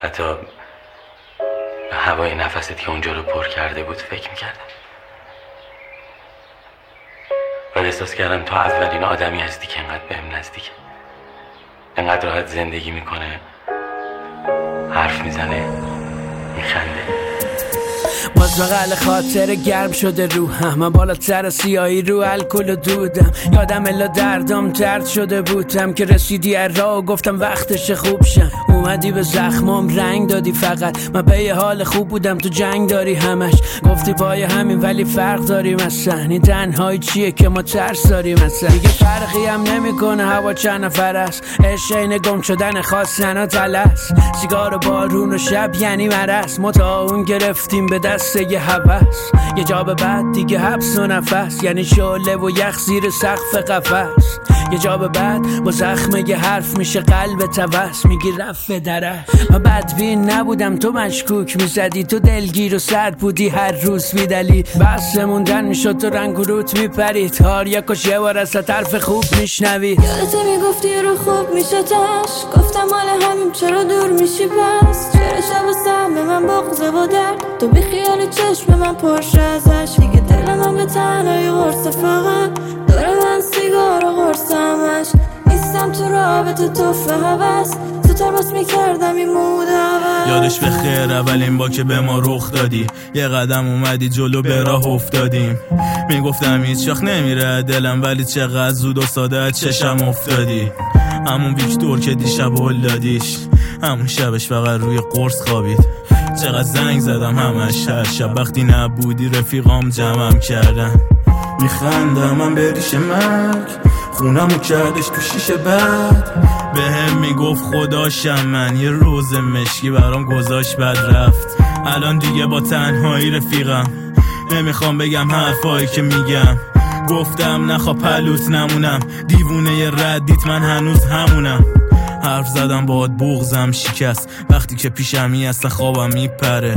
حتی هوای نفست که اونجا رو پر کرده بود فکر میکردم و احساس کردم تو اولین آدمی هستی که انقدر بهم نزدیکه، انقدر راحت زندگی میکنه، حرف میزنه، میخنده. باز بغل خاطر گرم شده روحم، من بالاتر سیاهی رو الکل و دودم. یادم الا دردم ترد شده بودم که رسیدی راه و گفتم وقتش خوب شم. اومدی به زخمام رنگ دادی، فقط من به یه حال خوب بودم، تو جنگ داری همش. گفتی پای همین ولی فرق داریم اصلا، این تنهایی چیه که ما ترس داریم اصلا. دیگه فرقی هم نمیکنه هوا چند نفر است، عشق اینه گم شدن خواستن و تلس. سیگار و بارون و شب یعنی مرس، ما تا اون گرفتیم به دست یه هوس. یه جا به بعد دیگه حبس و نفس، یعنی شعله و یخ زیر سقف قفس. یه جا به بعد با زخم یه حرف میشه قلب توس، میگی رفت دره. من بدبین نبودم تو مشکوک میزدی، تو دلگیر و سرد بودی هر روز بیدلی. بس موندن میشد تو رنگ و روت میپرید، هار یکاش یه بار از طرف خوب میشنوید. یادت میگفتی رو خوب میشه تش، گفتم مال همین چرا دور میشی بس. چرا شب و سهم به من بغضه و درد، تو بی خیال چشم من پرشه ازش. دیگه دل من به تنهایی قرص فقط داره من سیگار و قرص همش. نیستم تو رابطه توفه هوس، تو ترباس میکردم این مود هوس. یادش به خیر اولین با که به ما رخ دادی، یه قدم اومدی جلو به راه افتادیم. میگفتم هیچ وقت نمیره دلم، ولی چقدر زود و ساده از چشم افتادی. همون ویکتور که دیشب هل دادیش، همون شبش فقط روی قرص خوابید. چقدر زنگ زدم همش هر شب، وقتی نبودی رفیقام جمعم کردن. میخندم من بریش مرگ، خونمو کردش تو شیشه بعد. به هم میگفت خداشم من، یه روز مشکی برام گذاشت بعد رفت. الان دیگه با تنهایی رفیقم، نمیخوام بگم حرفایی که میگم. گفتم نخوا پلوت نمونم، دیوونه ی ردیت من هنوز همونم. حرف زدم باهات بغضم شکست، وقتی که پیشمی هست خوابم میپره.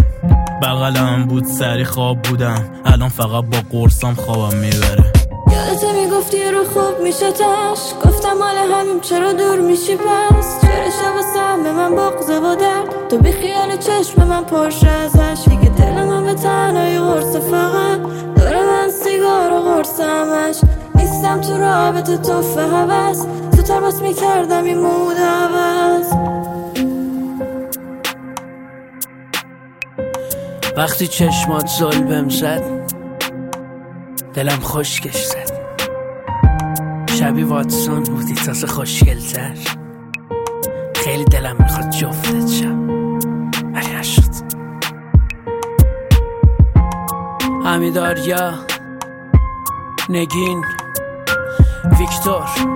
بغلم بود سری خواب بودم، الان فقط با قرصم خوابم میبره. یادت میگفتی رو خوب میشه تش، گفتم مال همین چرا دور میشی بس. چرا شب و سهم به من بغضه و درد، تو بی خیال چشم من پرشه ازش. دیگه دل من به تنهایی قرص فقط داره من سیگار و قرص همش. نیستم تو رابطه توفه هوس، تو ترباس میکردم این مود هوس. وقتی چشمات ظلمم زد دلم خشکش زد، شبی واتسون بودی تازه خوشگل‌تر. خیلی دلم میخواد جفتت شم ولی نشد. حمیداریا، نگین، ویکتور.